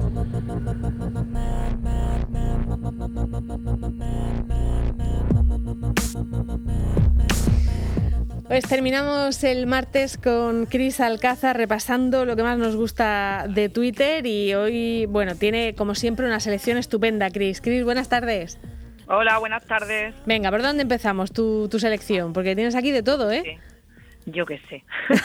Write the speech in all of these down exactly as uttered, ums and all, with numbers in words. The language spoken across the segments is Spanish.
Pues terminamos el martes con Cris Alcázar repasando lo que más nos gusta de Twitter y hoy, bueno, tiene como siempre una selección estupenda, Cris. Cris, buenas tardes. Hola, buenas tardes. Venga, ¿por dónde empezamos tu, tu selección? Porque tienes aquí de todo, ¿eh? Sí. Yo qué sé.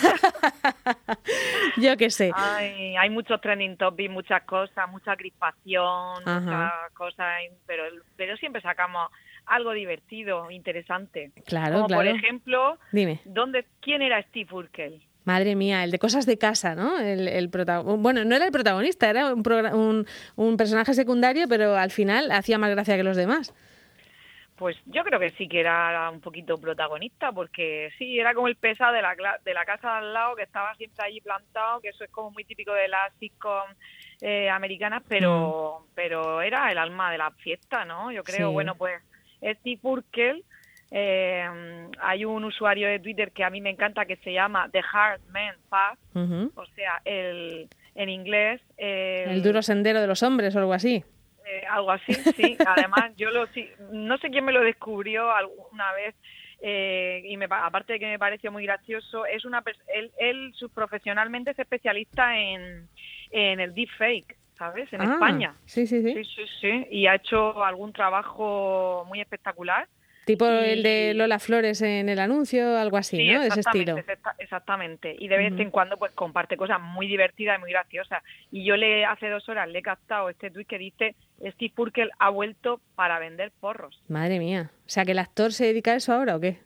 Yo qué sé. Hay, hay muchos trending topics, muchas cosas, mucha crispación, Ajá. muchas cosas, pero, pero siempre sacamos algo divertido, interesante. Claro, Como claro. por ejemplo, Dime. ¿dónde, ¿quién era Steve Urkel? Madre mía, el de Cosas de Casa, ¿no? El, el prota- bueno, no era el protagonista, era un, progr- un, un personaje secundario, pero al final hacía más gracia que los demás. Pues yo creo que sí que era un poquito protagonista, porque sí, era como el pesado de la, de la casa de al lado, que estaba siempre allí plantado, que eso es como muy típico de las sitcom eh, americanas, pero mm. pero era el alma de la fiesta, ¿no? Yo creo, Sí. bueno, pues Steve Urkel, eh, hay un usuario de Twitter que a mí me encanta que se llama The Hard Man Path, Uh-huh. o sea, el en inglés... El, el duro sendero de los hombres o algo así. Eh, algo así, sí. Además, yo lo sí, no sé quién me lo descubrió alguna vez eh, y me, aparte de que me pareció muy gracioso, es una él, él profesionalmente es especialista en, en el deepfake, ¿sabes? En ah, España. Sí, sí, sí. Sí, sí, sí. Y ha hecho algún trabajo muy espectacular. Tipo y, el de Lola Flores en el anuncio, algo así, sí, ¿no? De ese estilo. Exactamente. Y de vez uh-huh. en cuando pues comparte cosas muy divertidas y muy graciosas. Y yo le hace dos horas le he captado este tuit que dice: Steve Urkel ha vuelto para vender porros. Madre mía. O sea, ¿que el actor se dedica a eso ahora o qué?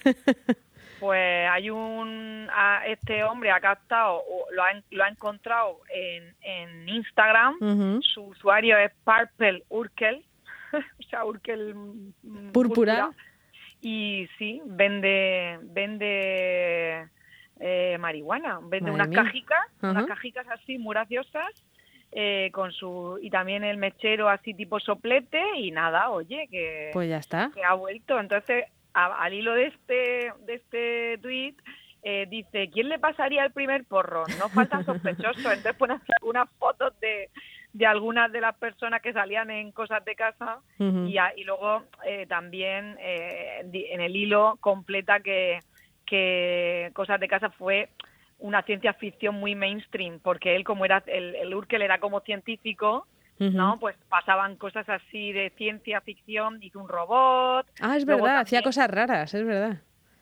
Pues hay un... A este hombre ha captado, lo ha, lo ha encontrado en, en Instagram. Uh-huh. Su usuario es Purple Urkel. O sea, Urkel púrpura. púrpura. Y sí, vende vende eh, marihuana, vende Madre unas mía. cajicas, uh-huh. unas cajicas así muy graciosas, eh, con su y también el mechero así tipo soplete y nada, oye, que pues ya está, que ha vuelto. Entonces, a, al hilo de este de este tweet eh, dice: ¿quién le pasaría el primer porro? No faltan sospechosos. Entonces ponen algunas fotos de de algunas de las personas que salían en Cosas de Casa uh-huh. y, a, y luego eh, también eh, en el hilo completa que, que Cosas de Casa fue una ciencia ficción muy mainstream, porque él como era, el, el Urkel era como científico, uh-huh. ¿no? Pues pasaban cosas así de ciencia ficción, hizo un robot. Ah, es verdad, también hacía cosas raras, es verdad.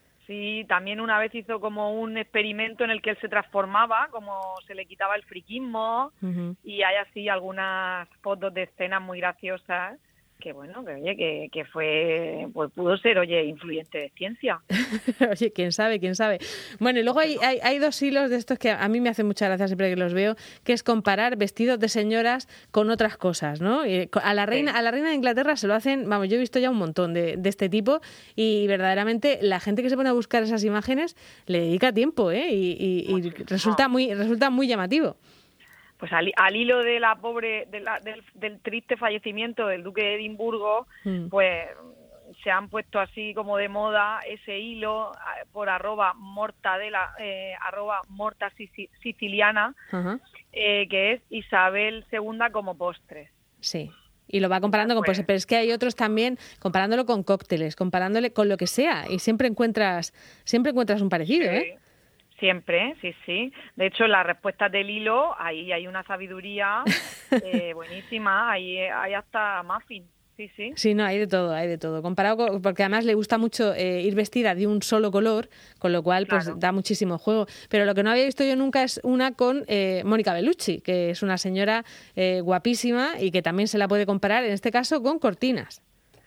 Sí, también una vez hizo como un experimento en el que él se transformaba, como se le quitaba el friquismo, uh-huh. y hay así algunas fotos de escenas muy graciosas, que bueno, que oye, que, que fue, pues pudo ser, oye, influyente de ciencia. Oye, quién sabe, quién sabe. Bueno, y luego hay, hay, hay dos hilos de estos que a mí me hacen mucha gracia siempre que los veo, que es comparar vestidos de señoras con otras cosas, ¿no? Y a la reina, sí. a la reina de Inglaterra se lo hacen, vamos, yo he visto ya un montón de, de este tipo y verdaderamente la gente que se pone a buscar esas imágenes le dedica tiempo, ¿eh? Y, y, y resulta muy, resulta muy llamativo. Pues al, al hilo de la pobre de la, del, del triste fallecimiento del duque de Edimburgo, mm. pues se han puesto así como de moda ese hilo por arroba mortadela, eh, arroba morta siciliana, uh-huh. eh, que es Isabel segunda como postres. Sí. Y lo va comparando con postres, pero es que hay otros también comparándolo con cócteles, comparándole con lo que sea, y siempre encuentras, siempre encuentras un parecido, sí. ¿eh? Siempre, sí, sí. De hecho, las respuestas del hilo, ahí hay una sabiduría eh, buenísima, ahí hay hasta muffin, sí, sí. Sí, no, hay de todo, hay de todo. Comparado con, porque además le gusta mucho eh, ir vestida de un solo color, con lo cual pues claro. da muchísimo juego. Pero lo que no había visto yo nunca es una con eh, Mónica Bellucci, que es una señora eh, guapísima y que también se la puede comparar, en este caso, con cortinas.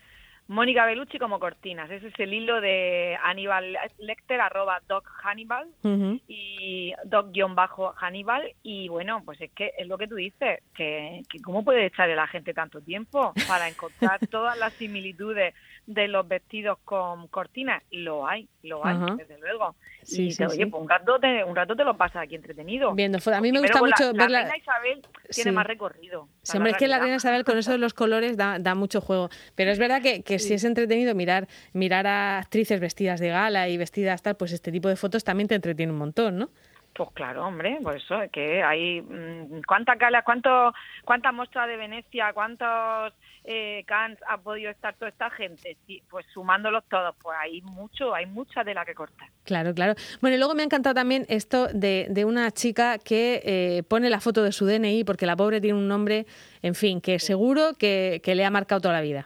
Mónica Bellucci como cortinas, ese es el hilo de Aníbal Lecter, arroba Doc Hannibal, uh-huh. y Doc-Hannibal, y bueno, pues es que es lo que tú dices, que, que cómo puede echarle la gente tanto tiempo para encontrar todas las similitudes de los vestidos con cortinas. Lo hay, lo hay, uh-huh. desde luego. Sí, y sí, te, oye, sí. pues un rato te, un rato te lo pasas aquí entretenido. Viendo, a mí me Primero, gusta mucho la, ver la la reina Isabel tiene sí. más recorrido. Sí, hombre, es que la reina Isabel con eso de los colores da, da mucho juego. Pero es verdad que, que sí. si es entretenido mirar, mirar a actrices vestidas de gala y vestidas tal, pues este tipo de fotos también te entretiene un montón, ¿no? Pues claro, hombre, pues eso, es que hay mmm, cuántas galas, cuántos, cuántas muestras de Venecia, cuántos eh, Cannes ha podido estar toda esta gente, sí, pues sumándolos todos, pues hay mucho, hay mucha tela que cortar. Claro, claro. Bueno, y luego me ha encantado también esto de, de una chica que eh, pone la foto de su D N I, porque la pobre tiene un nombre, en fin, que Sí. seguro que, que le ha marcado toda la vida.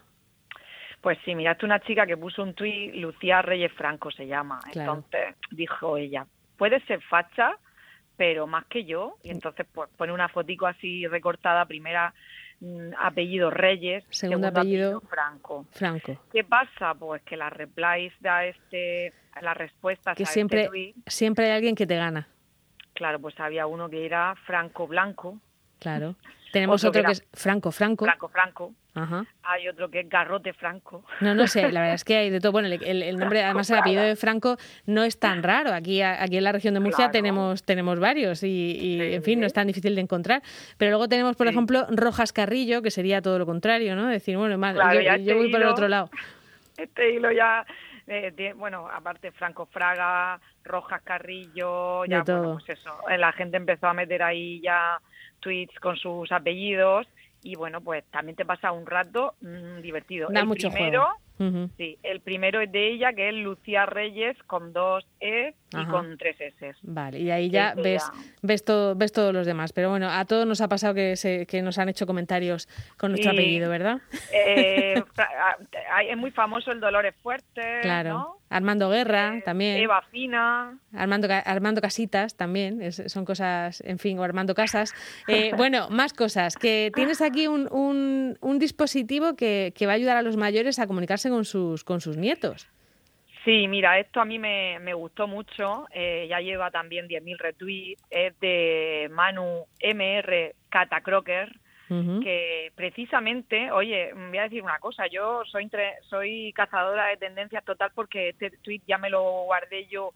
Pues sí, miraste una chica que puso un tuit, Lucía Reyes Franco se llama, Claro. entonces dijo ella, puede ser facha, pero más que yo, y entonces pues pone una fotico así recortada, primera mm, apellido Reyes, Segundo segundo, apellido Franco. Franco. ¿Qué pasa? Pues que las replies da este, las respuestas Que a siempre, este tuit, siempre hay alguien que te gana. claro, pues había uno que era Franco Blanco, Claro. Tenemos Otro otro que que, era es Franco Franco. Franco Franco, Ajá. hay otro que es Garrote Franco. No, no sé, la verdad es que hay de todo. Bueno, el, el- el nombre, además el apellido de Franco no es tan raro. Aquí, aquí en la región de Murcia Claro. tenemos, tenemos varios y, y, Sí. en fin, no es tan difícil de encontrar. Pero luego tenemos, por Sí. ejemplo, Rojas Carrillo, que sería todo lo contrario, ¿no? Decir, bueno, mal, Claro, yo, ya yo este voy por el hilo- otro lado. Este hilo ya, eh, tiene- bueno, aparte Franco Fraga, Rojas Carrillo, ya, De todo. bueno, pues eso, eh, la gente empezó a meter ahí ya tweets con sus apellidos y bueno, pues también te pasa un rato mmm, divertido. Da el mucho primero, juego. Ujú. sí, el primero es de ella, que es Lucía Reyes, con dos E y Ajá. con tres S. Vale, y ahí ya Es de ves, ella. ves, todo, ves todos los demás. Pero bueno, a todos nos ha pasado que, se, que nos han hecho comentarios con nuestro Sí. apellido, ¿verdad? Eh, fra- ah, es muy famoso el Dolores Fuerte, Claro. ¿no? Armando Guerra Eh, también. Eva Fina. Armando, Ca- Armando Casitas también, es- son cosas, en fin, o Armando Casas. Eh, bueno, más cosas, que tienes aquí un, un, un dispositivo que, que va a ayudar a los mayores a comunicarse con sus, con sus nietos. Sí, mira, esto a mí me, me gustó mucho, eh, ya lleva también diez mil retweets, es de Manu M R Catacroker, Ujú. que precisamente, oye, voy a decir una cosa, yo soy entre- soy cazadora de tendencias total porque este tweet ya me lo guardé yo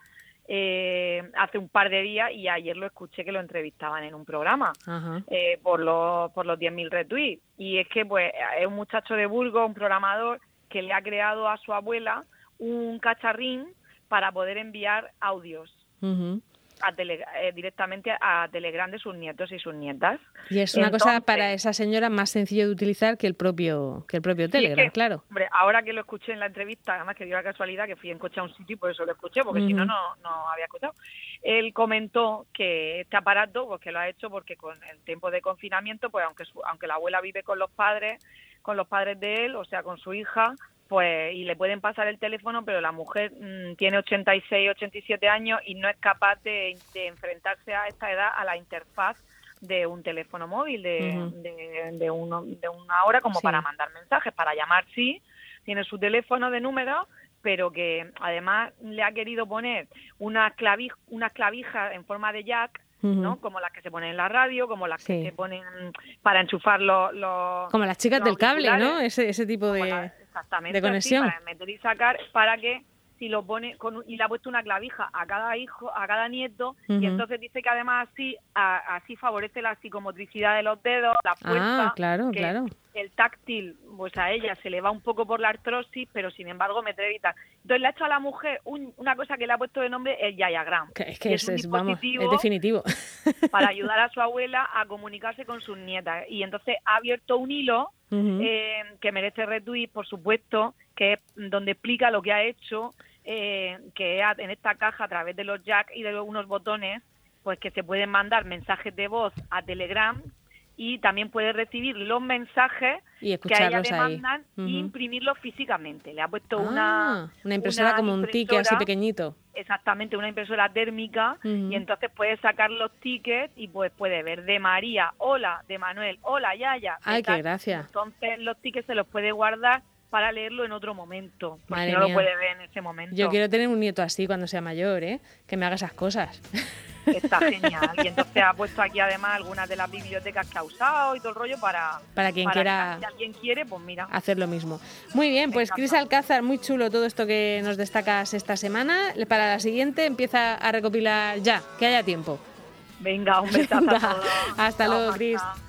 eh, hace un par de días y ayer lo escuché que lo entrevistaban en un programa. Ajá. Eh, por los por los diez mil retweets, y es que pues es un muchacho de Burgos, un programador que le ha creado a su abuela un cacharrín para poder enviar audios Ujú. a tele- eh, directamente a Telegram de sus nietos y sus nietas. Y es una cosa Entonces, para esa señora más sencillo de utilizar que el propio, que el propio sí, Telegram, que, claro. Hombre, ahora que lo escuché en la entrevista, además que dio la casualidad que fui en coche a un sitio y por eso lo escuché, porque si no, Ujú. no no había escuchado. Él comentó que este aparato, pues que lo ha hecho porque con el tiempo de confinamiento, pues aunque su- aunque la abuela vive con los padres, con los padres de él, o sea, con su hija, pues y le pueden pasar el teléfono, pero la mujer mmm, tiene ochenta y seis, ochenta y siete años y no es capaz de, de enfrentarse a esta edad a la interfaz de un teléfono móvil de, Ujú. de, de, uno, de una hora como Sí. para mandar mensajes, para llamar sí, tiene su teléfono de números, pero que además le ha querido poner unas clavij, unas clavijas en forma de jack, Ujú. ¿no? Como las que se ponen en la radio, como las Sí. que se ponen para enchufar los... los Como las chicas los del cable, ¿no? auriculares. Ese, ese tipo Como de... la- exactamente, de conexión. así, para meter y sacar, para que si lo pone con un- y le ha puesto una clavija a cada hijo, a cada nieto, Ujú. y entonces dice que además así a- así favorece la psicomotricidad de los dedos, la fuerza, Ah, claro, que claro. el táctil, pues a ella se le va un poco por la artrosis, pero sin embargo me atreve y tal. Entonces le ha hecho a la mujer un- una cosa que le ha puesto de nombre el Yayagram. Que- Es que Y es, un es, vamos, es dispositivo definitivo. para ayudar a su abuela a comunicarse con sus nietas. Y entonces ha abierto un hilo Ujú. eh, que merece retweet, por supuesto, que es donde explica lo que ha hecho, eh, que ha- en esta caja a través de los jack y de unos botones, pues que se pueden mandar mensajes de voz a Telegram y también puede recibir los mensajes Y que a ella escucharlos le ahí. mandan Ujú. e imprimirlos físicamente. Le ha puesto Ah, una, una impresora una como un ticket así impresora, pequeñito. exactamente, una impresora térmica, Ujú. y entonces puede sacar los tickets y pues puede ver de María, hola, de Manuel, hola, Yaya. de Ay, qué tal. gracia. Entonces los tickets se los puede guardar para leerlo en otro momento, por Madre si no mía. lo puede ver en ese momento. Yo quiero tener un nieto así cuando sea mayor, ¿eh? Que me haga esas cosas. Está genial. Y entonces ha puesto aquí además algunas de las bibliotecas que ha usado y todo el rollo para, Para quien para quiera que si alguien quiere, pues mira. hacer lo mismo. Muy bien, pues Exacto. Cris Alcázar, muy chulo todo esto que nos destacas esta semana. Para la siguiente empieza a recopilar ya, que haya tiempo. Venga, un besazo Venga, a todos. hasta Chao, luego, Cris. Marta.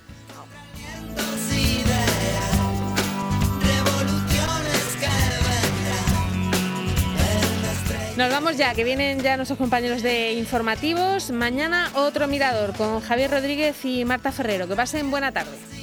Nos vamos ya, que vienen ya nuestros compañeros de informativos. Mañana otro Mirador con Javier Rodríguez y Marta Ferrero. Que pasen buena tarde.